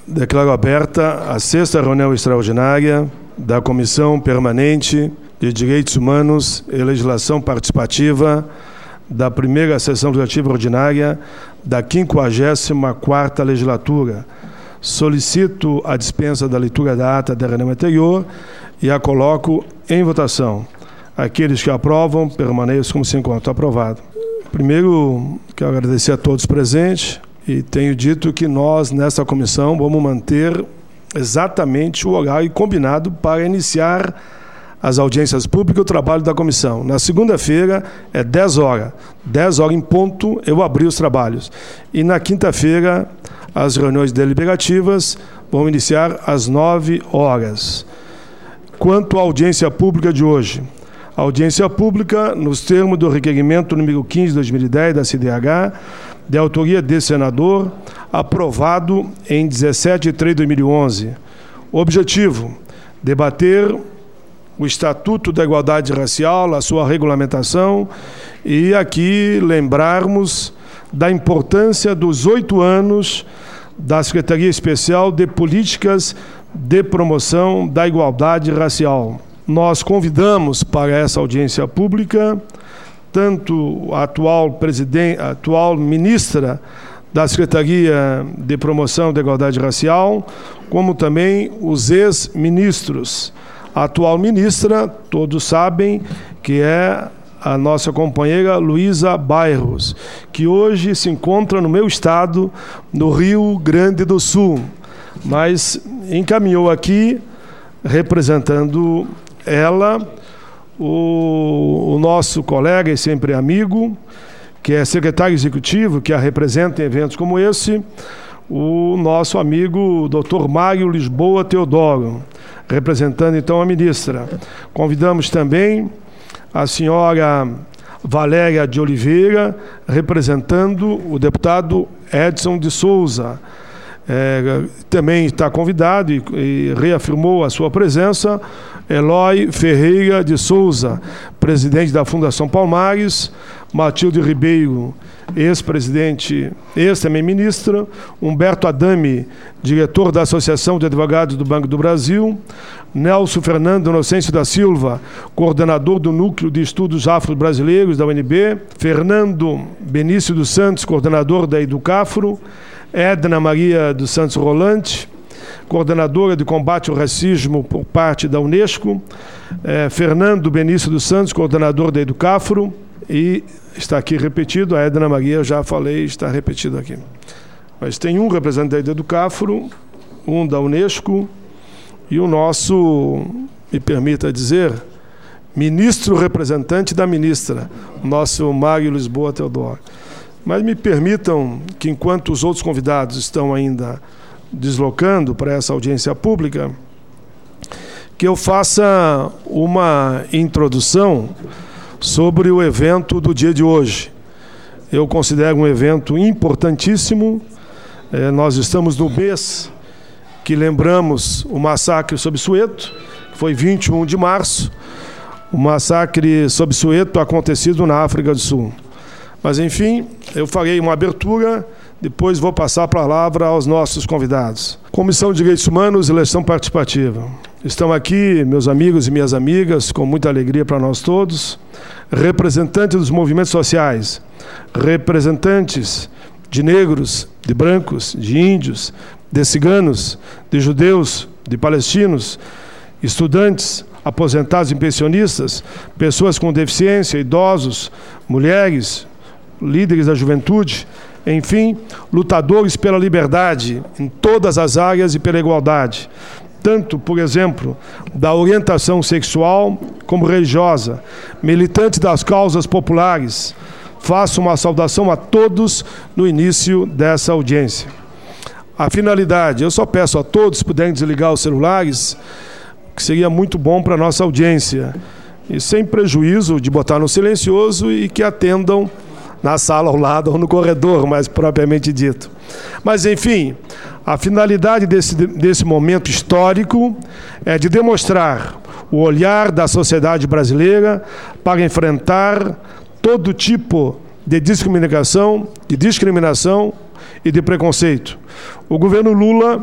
Declaro aberta a 6ª reunião extraordinária da Comissão Permanente de Direitos Humanos e Legislação Participativa da primeira sessão legislativa ordinária da 54ª legislatura. Solicito a dispensa da leitura da ata da reunião anterior e a coloco em votação. Aqueles que aprovam, permaneçam como se encontra. Aprovado. Primeiro, quero agradecer a todos presentes e tenho dito que nós, nessa comissão, vamos manter exatamente o horário combinado para iniciar as audiências públicas e o trabalho da comissão. Na segunda-feira é 10 horas. 10 horas em ponto eu abri os trabalhos. E na quinta-feira as reuniões deliberativas vão iniciar às 9 horas. Quanto à audiência pública de hoje, a audiência pública, nos termos do requerimento número 15 de 2010 da CIDH, de autoria desse senador, aprovado em 17 de 3 de 2011. Objetivo: debater o Estatuto da Igualdade Racial, a sua regulamentação, e aqui lembrarmos da importância dos 8 anos da Secretaria Especial de Políticas de Promoção da Igualdade Racial. Nós convidamos para essa audiência pública tanto a atual ministra da Secretaria de Promoção da Igualdade Racial, como também os ex-ministros. A atual ministra, todos sabem que é a nossa companheira Luísa Bairros, que hoje se encontra no meu estado, no Rio Grande do Sul, mas encaminhou aqui, representando ela, o nosso colega e sempre amigo, que é secretário executivo, que a representa em eventos como esse, o nosso amigo Dr. Mário Lisboa Teodoro, representando então a ministra. Convidamos também a senhora Valéria de Oliveira, representando o deputado Edson de Souza. Também está convidado e reafirmou a sua presença Eloy Ferreira de Souza, presidente da Fundação Palmares, Matilde Ribeiro, ex-presidente, também ministra, Humberto Adame, diretor da Associação de Advogados do Banco do Brasil, Nelson Fernando Inocêncio da Silva, coordenador do Núcleo de Estudos Afro-Brasileiros da UNB, Fernando Benício dos Santos, coordenador da Educafro, Edna Maria dos Santos Rolante, coordenadora de combate ao racismo por parte da Unesco, Fernando Benício dos Santos, coordenador da Educafro, e está aqui repetido, a Edna Maria, já falei, está repetido aqui. Mas tem um representante da Educafro, um da Unesco, e o nosso, me permita dizer, ministro representante da ministra, o nosso Mário Lisboa Teodoro. Mas me permitam que, enquanto os outros convidados estão ainda deslocando para essa audiência pública, que eu faça uma introdução sobre o evento do dia de hoje. Eu considero um evento importantíssimo. Nós estamos no mês que lembramos o massacre sob Soweto, que foi 21 de março, o massacre sob Soweto acontecido na África do Sul. Mas, enfim, eu farei uma abertura, depois vou passar a palavra aos nossos convidados. Comissão de Direitos Humanos e Legislação Participativa. Estão aqui meus amigos e minhas amigas, com muita alegria para nós todos, representantes dos movimentos sociais, representantes de negros, de brancos, de índios, de ciganos, de judeus, de palestinos, estudantes, aposentados e pensionistas, pessoas com deficiência, idosos, mulheres, líderes da juventude, enfim, lutadores pela liberdade em todas as áreas e pela igualdade, tanto, por exemplo, da orientação sexual como religiosa, militantes das causas populares. Faço uma saudação a todos no início dessa audiência. A finalidade, eu só peço a todos, se puderem desligar os celulares, que seria muito bom para a nossa audiência, e sem prejuízo de botar no silencioso e que atendam na sala ao lado ou no corredor, mais propriamente dito. Mas, enfim, a finalidade desse momento histórico é de demonstrar o olhar da sociedade brasileira para enfrentar todo tipo de discriminação e de preconceito. O governo Lula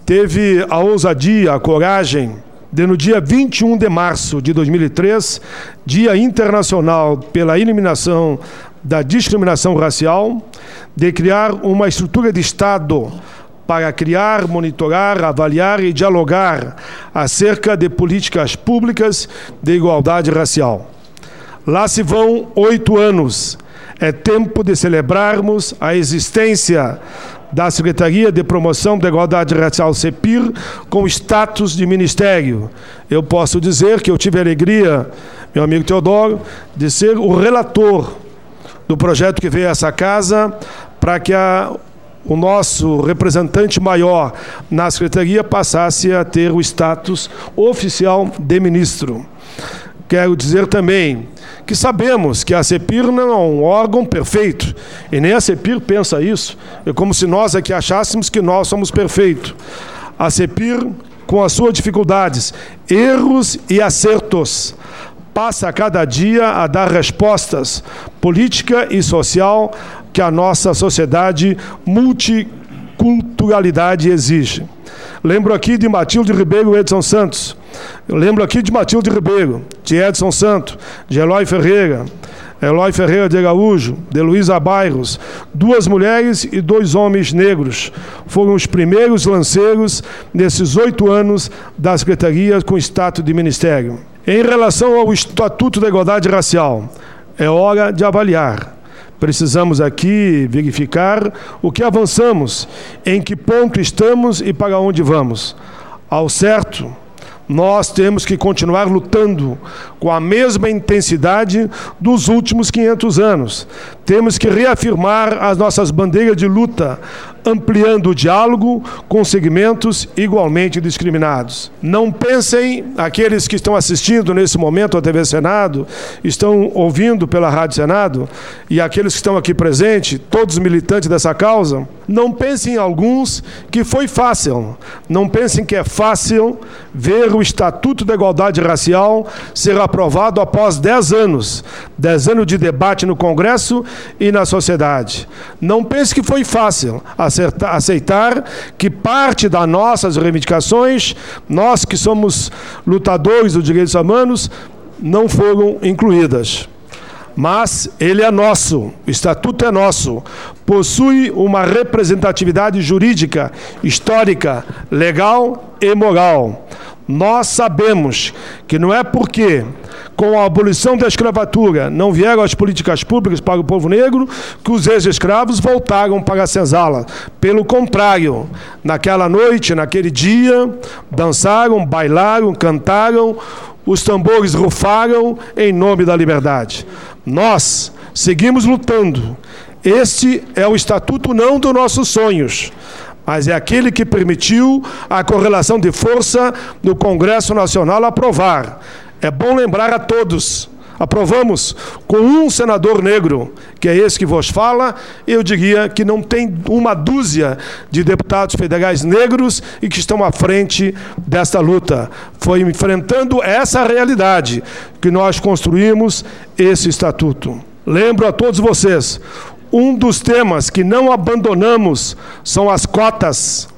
teve a ousadia, a coragem de, no dia 21 de março de 2003, Dia Internacional pela Eliminação da Discriminação Racial, de criar uma estrutura de Estado para criar, monitorar, avaliar e dialogar acerca de políticas públicas de igualdade racial. Lá se vão 8 anos. É tempo de celebrarmos a existência da Secretaria de Promoção da Igualdade Racial, CEPIR, com status de ministério. Eu posso dizer que eu tive a alegria, meu amigo Teodoro, de ser o relator do projeto que veio a essa casa para que o nosso representante maior na Secretaria passasse a ter o status oficial de ministro. Quero dizer também que sabemos que a CEPIR não é um órgão perfeito, e nem a CEPIR pensa isso. É como se nós aqui achássemos que nós somos perfeitos. A CEPIR, com as suas dificuldades, erros e acertos, passa a cada dia a dar respostas política e social que a nossa sociedade multiculturalidade exige. Lembro aqui de Matilde Ribeiro e Edson Santos. Eu lembro aqui de Matilde Ribeiro, de Edson Santos, de Eloy Ferreira de Araújo, de Luísa Bairros, 2 mulheres e 2 homens negros. Foram os primeiros lanceiros nesses 8 anos da Secretaria com status de ministério. Em relação ao Estatuto da Igualdade Racial, é hora de avaliar. Precisamos aqui verificar o que avançamos, em que ponto estamos e para onde vamos. Ao certo, nós temos que continuar lutando com a mesma intensidade dos últimos 500 anos. Temos que reafirmar as nossas bandeiras de luta, ampliando o diálogo com segmentos igualmente discriminados. Não pensem, aqueles que estão assistindo nesse momento à TV Senado, estão ouvindo pela Rádio Senado, e aqueles que estão aqui presentes, todos militantes dessa causa, não pensem em alguns que foi fácil. Não pensem que é fácil ver o Estatuto da Igualdade Racial ser aprovado após 10 anos. 10 anos de debate no Congresso e na sociedade. Não pense que foi fácil aceitar que parte das nossas reivindicações, nós que somos lutadores dos direitos humanos, não foram incluídas. Mas ele é nosso, o Estatuto é nosso, possui uma representatividade jurídica, histórica, legal e moral. Nós sabemos que não é porque, com a abolição da escravatura, não vieram as políticas públicas para o povo negro, que os ex-escravos voltaram para a senzala. Pelo contrário, naquela noite, naquele dia, dançaram, bailaram, cantaram, os tambores rufaram em nome da liberdade. Nós seguimos lutando. Este é o Estatuto não dos nossos sonhos, mas é aquele que permitiu a correlação de força do Congresso Nacional aprovar. É bom lembrar a todos, aprovamos com um senador negro, que é esse que vos fala. Eu diria que não tem uma dúzia de deputados federais negros e que estão à frente desta luta. Foi enfrentando essa realidade que nós construímos esse estatuto. Lembro a todos vocês, um dos temas que não abandonamos são as cotas,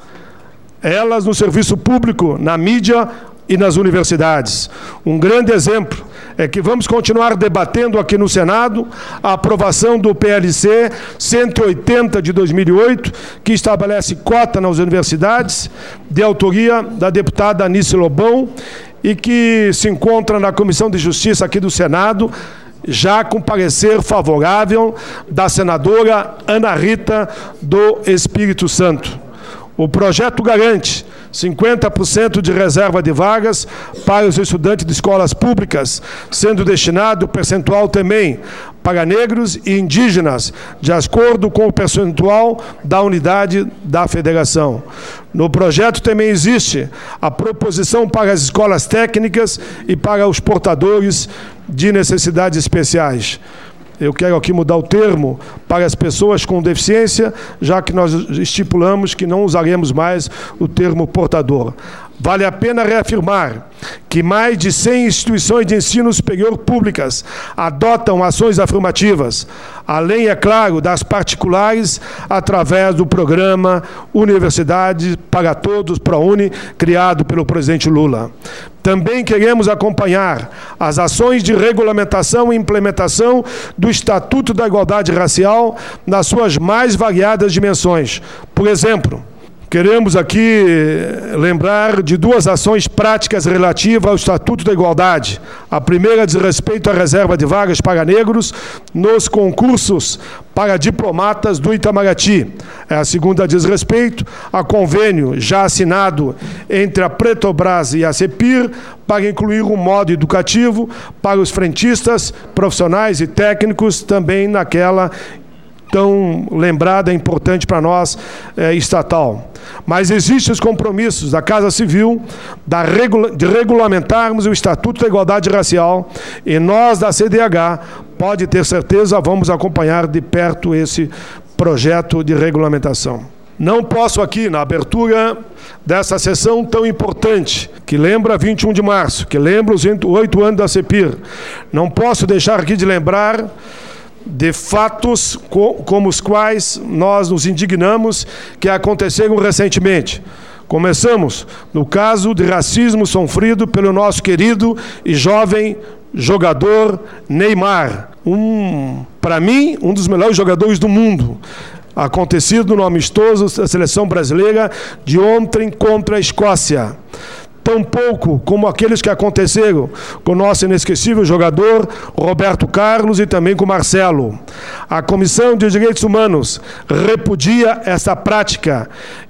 elas no serviço público, na mídia e nas universidades. Um grande exemplo é que vamos continuar debatendo aqui no Senado a aprovação do PLC 180 de 2008, que estabelece cota nas universidades, de autoria da deputada Anice Lobão, e que se encontra na Comissão de Justiça aqui do Senado, já com parecer favorável da senadora Ana Rita do Espírito Santo. O projeto garante 50% de reserva de vagas para os estudantes de escolas públicas, sendo destinado percentual também para negros e indígenas, de acordo com o percentual da unidade da federação. No projeto também existe a proposição para as escolas técnicas e para os portadores de necessidades especiais. eu quero aqui mudar o termo para as pessoas com deficiência, já que nós estipulamos que não usaremos mais o termo portador. Vale a pena reafirmar que mais de 100 instituições de ensino superior públicas adotam ações afirmativas, além, é claro, das particulares, através do programa Universidade para Todos, ProUni, criado pelo presidente Lula. Também queremos acompanhar as ações de regulamentação e implementação do Estatuto da Igualdade Racial nas suas mais variadas dimensões. Por exemplo, queremos aqui lembrar de duas ações práticas relativas ao Estatuto da Igualdade. A primeira diz respeito à reserva de vagas para negros nos concursos para diplomatas do Itamaraty. A segunda diz respeito a convênio já assinado entre a Petrobras e a CEPIR para incluir um modo educativo para os frentistas, profissionais e técnicos também naquela tão lembrada, importante para nós, estatal. Mas existem os compromissos da Casa Civil de regulamentarmos o Estatuto da Igualdade Racial e nós, da CDH, pode ter certeza, vamos acompanhar de perto esse projeto de regulamentação. Não posso aqui, na abertura dessa sessão tão importante, que lembra 21 de março, que lembra os 8 anos da CEPIR, não posso deixar aqui de lembrar de fatos como os quais nós nos indignamos que aconteceram recentemente. Começamos no caso de racismo sofrido pelo nosso querido e jovem jogador Neymar, para mim, um dos melhores jogadores do mundo, acontecido no amistoso da seleção brasileira de ontem contra a Escócia. Tão pouco como aqueles que aconteceram com o nosso inesquecível jogador Roberto Carlos e também com Marcelo. A Comissão de Direitos Humanos repudia essa prática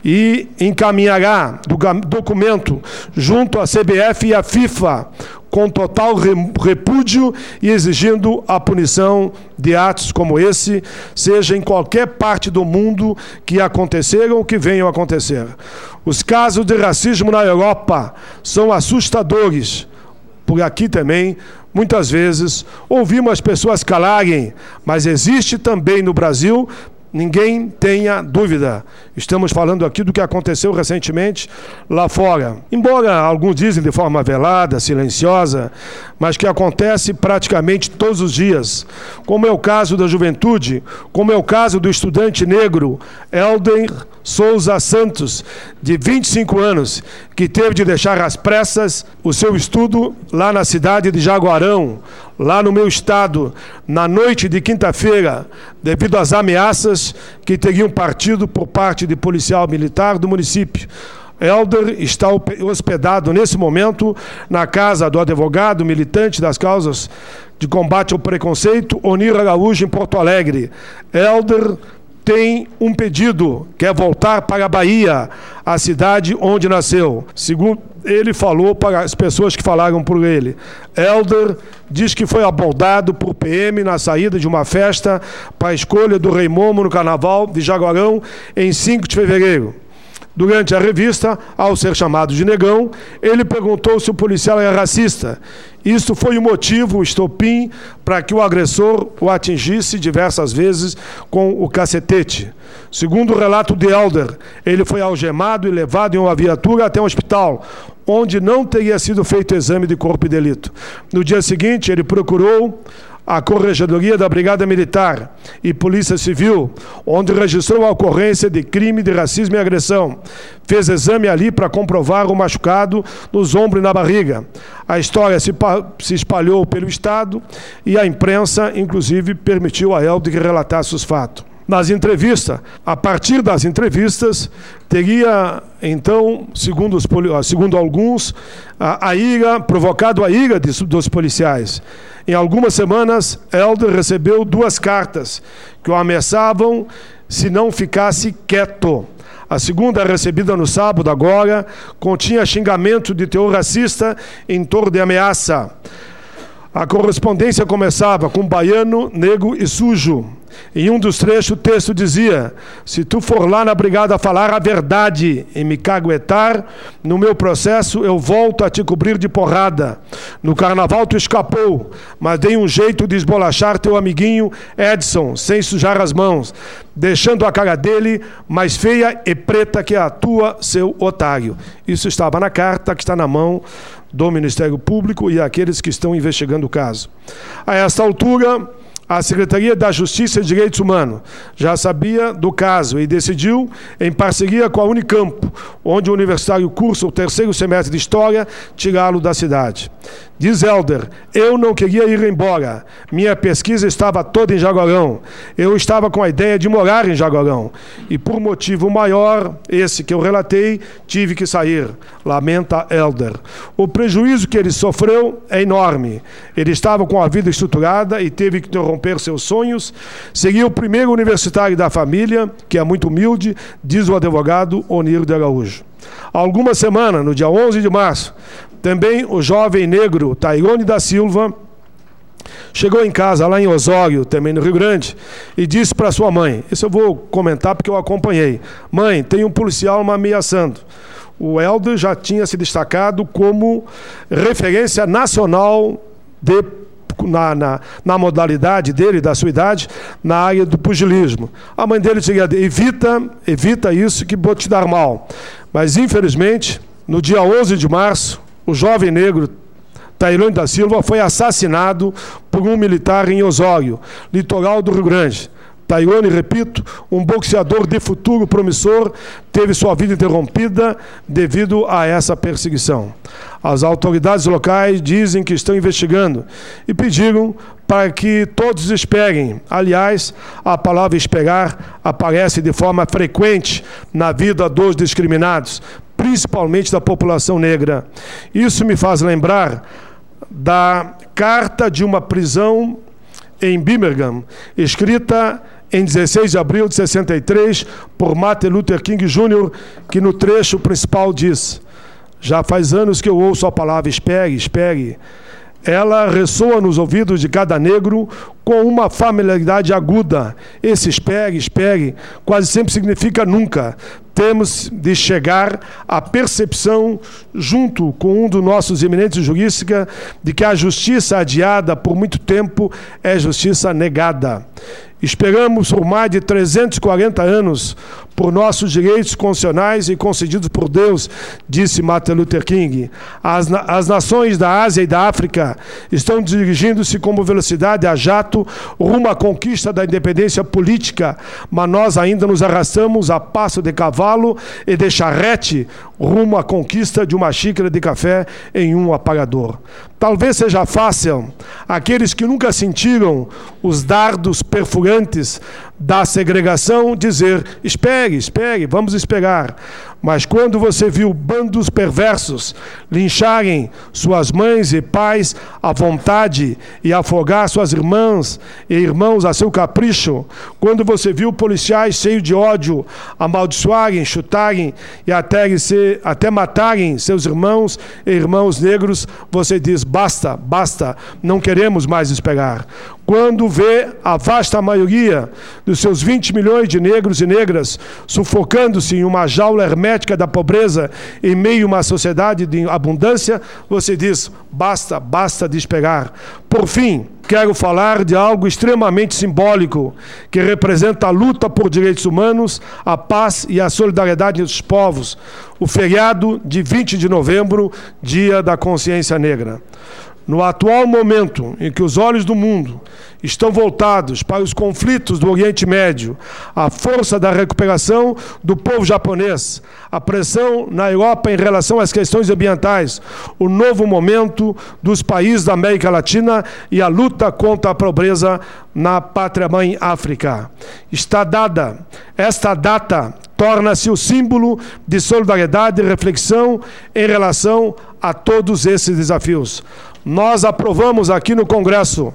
e encaminhará documento junto à CBF e à FIFA com total repúdio e exigindo a punição de atos como esse, seja em qualquer parte do mundo que aconteceram ou que venham a acontecer. Os casos de racismo na Europa são assustadores. Por aqui também, muitas vezes, ouvimos as pessoas calarem, mas existe também no Brasil. Ninguém tenha dúvida. Estamos falando aqui do que aconteceu recentemente lá fora. Embora alguns dizem de forma velada, silenciosa, mas que acontece praticamente todos os dias. Como é o caso da juventude, como é o caso do estudante negro Helder Souza Santos, de 25 anos, que teve de deixar às pressas o seu estudo lá na cidade de Jaguarão, lá no meu estado, na noite de quinta-feira, devido às ameaças que teriam partido por parte de policial militar do município. Helder está hospedado nesse momento na casa do advogado militante das causas de combate ao preconceito, Onir Araújo, em Porto Alegre. Helder tem um pedido, quer voltar para a Bahia, a cidade onde nasceu. Segundo ele falou para as pessoas que falaram por ele, Helder diz que foi abordado por PM na saída de uma festa para a escolha do Rei Momo no Carnaval de Jaguarão em 5 de fevereiro. Durante a revista, ao ser chamado de negão, ele perguntou se o policial era racista. Isso foi o motivo, o estopim, para que o agressor o atingisse diversas vezes com o cacetete. Segundo o relato de Helder, ele foi algemado e levado em uma viatura até um hospital, onde não teria sido feito exame de corpo e delito. No dia seguinte, ele procurou a Corregedoria da Brigada Militar e Polícia Civil, onde registrou a ocorrência de crime de racismo e agressão. Fez exame ali para comprovar o machucado nos ombros e na barriga. A história se espalhou pelo Estado e a imprensa, inclusive, permitiu a Helder que relatasse os fatos. Nas entrevistas, a partir das entrevistas, teria, então, segundo alguns, provocado a ira dos policiais. Em algumas semanas, Helder recebeu 2 cartas que o ameaçavam se não ficasse quieto. A segunda, recebida no sábado agora, continha xingamento de teor racista em torno de ameaça. A correspondência começava com baiano, negro e sujo. Em um dos trechos, o texto dizia: se tu for lá na brigada falar a verdade e me caguetar, no meu processo eu volto a te cobrir de porrada. No carnaval tu escapou, mas dei um jeito de esbolachar teu amiguinho Edson, sem sujar as mãos, deixando a cara dele mais feia e preta que a tua, seu otário. Isso estava na carta que está na mão do Ministério Público e aqueles que estão investigando o caso. A esta altura, a Secretaria da Justiça e Direitos Humanos já sabia do caso e decidiu, em parceria com a Unicamp, onde o universitário cursa o 3º semestre de História, tirá-lo da cidade. Diz Helder: eu não queria ir embora. Minha pesquisa estava toda em Jaguarão. Eu estava com a ideia de morar em Jaguarão. E por motivo maior, esse que eu relatei, tive que sair. Lamenta Helder. O prejuízo que ele sofreu é enorme. Ele estava com a vida estruturada e teve que interromper seus sonhos. Seria o primeiro universitário da família, que é muito humilde, diz o advogado Onir de Araújo. Há algumas semanas, no dia 11 de março, também o jovem negro Tairone da Silva chegou em casa, lá em Osório, também no Rio Grande, e disse para sua mãe, isso eu vou comentar porque eu acompanhei: mãe, tem um policial me ameaçando. O Helder já tinha se destacado como referência nacional na modalidade dele, da sua idade, na área do pugilismo. A mãe dele dizia: evita isso que vou te dar mal. Mas, infelizmente, no dia 11 de março, o jovem negro Tairone da Silva foi assassinado por um militar em Osório, litoral do Rio Grande. Tairone, repito, um boxeador de futuro promissor, teve sua vida interrompida devido a essa perseguição. As autoridades locais dizem que estão investigando e pediram para que todos esperem. Aliás, a palavra esperar aparece de forma frequente na vida dos discriminados, principalmente da população negra. Isso me faz lembrar da carta de uma prisão em Birmingham, escrita em 16 de abril de 63, por Martin Luther King Jr., que no trecho principal diz: já faz anos que eu ouço a palavra espere, espere. Ela ressoa nos ouvidos de cada negro com uma familiaridade aguda. Esse espere, espere, quase sempre significa nunca. Temos de chegar à percepção, junto com um dos nossos eminentes juristas, de que a justiça adiada por muito tempo é justiça negada. Esperamos por mais de 340 anos por nossos direitos constitucionais e concedidos por Deus, disse Martin Luther King. As nações da Ásia e da África estão dirigindo-se com velocidade a jato rumo à conquista da independência política, mas nós ainda nos arrastamos a passo de cavalo e de charrete rumo à conquista de uma xícara de café em um apagador. Talvez seja fácil aqueles que nunca sentiram os dardos perfurantes da segregação dizer: espere, espere, vamos esperar. Mas quando você viu bandos perversos lincharem suas mães e pais à vontade e afogar suas irmãs e irmãos a seu capricho, quando você viu policiais cheios de ódio amaldiçoarem, chutarem e até matarem seus irmãos e irmãos negros, você diz: basta, basta, não queremos mais esperar. Quando vê a vasta maioria dos seus 20 milhões de negros e negras sufocando-se em uma jaula hermética da pobreza em meio a uma sociedade de abundância, você diz: basta, basta de esperar. Por fim, quero falar de algo extremamente simbólico, que representa a luta por direitos humanos, a paz e a solidariedade dos povos. O feriado de 20 de novembro, Dia da Consciência Negra. No atual momento em que os olhos do mundo estão voltados para os conflitos do Oriente Médio, a força da recuperação do povo japonês, a pressão na Europa em relação às questões ambientais, o novo momento dos países da América Latina e a luta contra a pobreza na pátria-mãe África. Está dada. Esta data torna-se o símbolo de solidariedade e reflexão em relação a todos esses desafios. Nós aprovamos aqui no Congresso,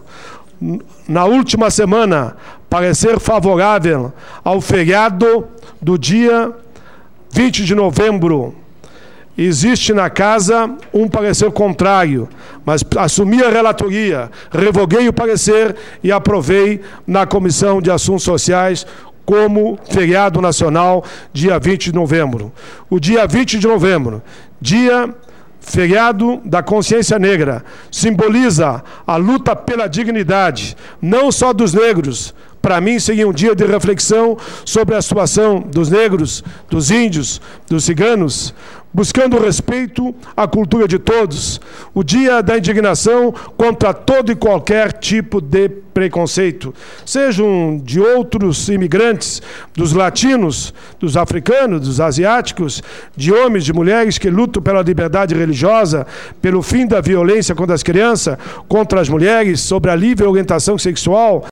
na última semana, parecer favorável ao feriado do dia 20 de novembro, Existe na casa um parecer contrário, mas assumi a relatoria, revoguei o parecer e aprovei na Comissão de Assuntos Sociais como feriado nacional, dia 20 de novembro. O dia 20 de novembro, feriado da consciência negra, simboliza a luta pela dignidade, não só dos negros. Para mim, seria um dia de reflexão sobre a situação dos negros, dos índios, dos ciganos, buscando respeito à cultura de todos. O dia da indignação contra todo e qualquer tipo de preconceito, sejam de outros imigrantes, dos latinos, dos africanos, dos asiáticos, de homens, de mulheres que lutam pela liberdade religiosa, pelo fim da violência contra as crianças, contra as mulheres, sobre a livre orientação sexual,